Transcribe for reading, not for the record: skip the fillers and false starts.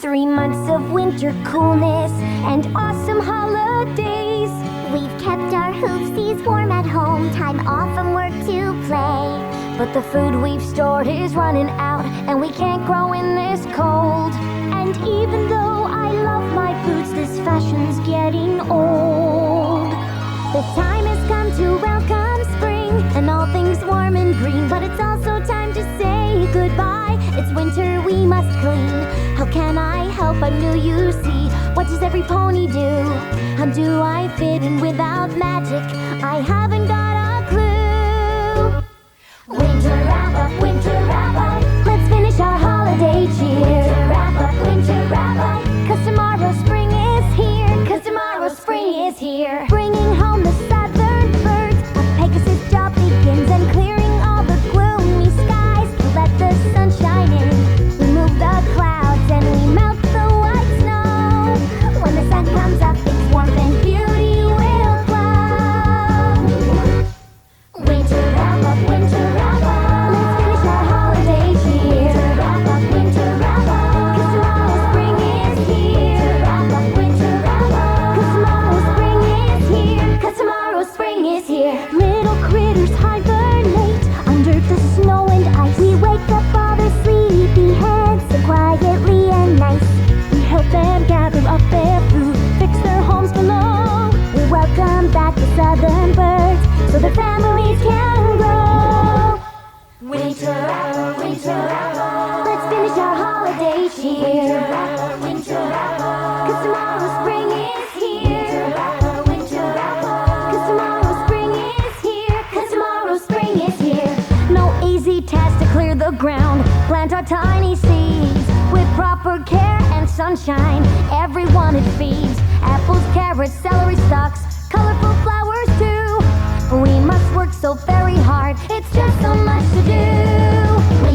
3 months of winter coolness and awesome holidays. We've kept our hoofsies warm at home, time off from work to play. But the food we've stored is running out, and we can't grow in this cold. And even though I love my boots, this fashion's getting old. The time has come to welcome spring and all things warm and green, but it's also time to say goodbye. It's winter, we must clean. How can I help? I knew you see. What does every pony do? How do I fit in without magic? I haven't got a clue. Winter wrap up, winter wrap up. Let's finish our holiday cheer. Winter wrap up, winter wrap up. 'Cause tomorrow spring is here. 'Cause tomorrow spring is here. Bringing home the southern birds. A Pegasus job begins, and clearing all the gloomy skies. Let the sun shine in. We move the clouds and we melt the white snow. When the sun comes up, it's warmth and beauty will glow. Winter wrap up, winter wrap up. Let's finish our holiday cheer. Winter wrap up, winter wrap up. 'Cause tomorrow spring is here. Wrap up, winter wrap up. 'Cause tomorrow spring is here. 'Cause tomorrow spring is here. Little critters hibernate under the snow and ice. We wake up all their sleepy heads so quietly and nice. We help them gather up their food, fix their homes below. We welcome back the southern birds so the families can grow. Winter wrap up, winter wrap up. Let's finish our holiday cheer. Winter wrap up, winter wrap up. 'Cause tomorrow spring is here. Winter wrap up, winter wrap up. 'Cause tomorrow spring is here. 'Cause tomorrow spring is here. No easy task to clear the ground, plant our tiny seeds with proper care and sunshine. Everyone it feeds. Apples, carrots, celery stalks, colorful flowers too. We must work so very hard, it's just so much to do.